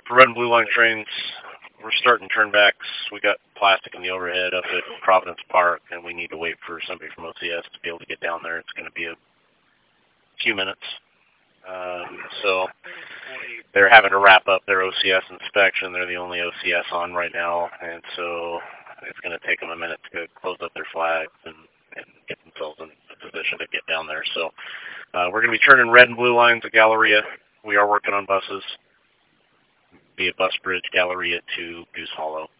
For red and blue line trains, we're starting turnbacks. We got plastic in the overhead up at Providence Park, and we need to wait for somebody from OCS to be able to get down there. It's going to be a few minutes. So they're having to wrap up their OCS inspection. They're the only OCS on right now, and so it's going to take them a minute to close up their flags and get themselves in a position to get down there. So we're going to be turning red and blue lines at Galleria. We are working on buses, be it Bus Bridge, Galleria to Goose Hollow.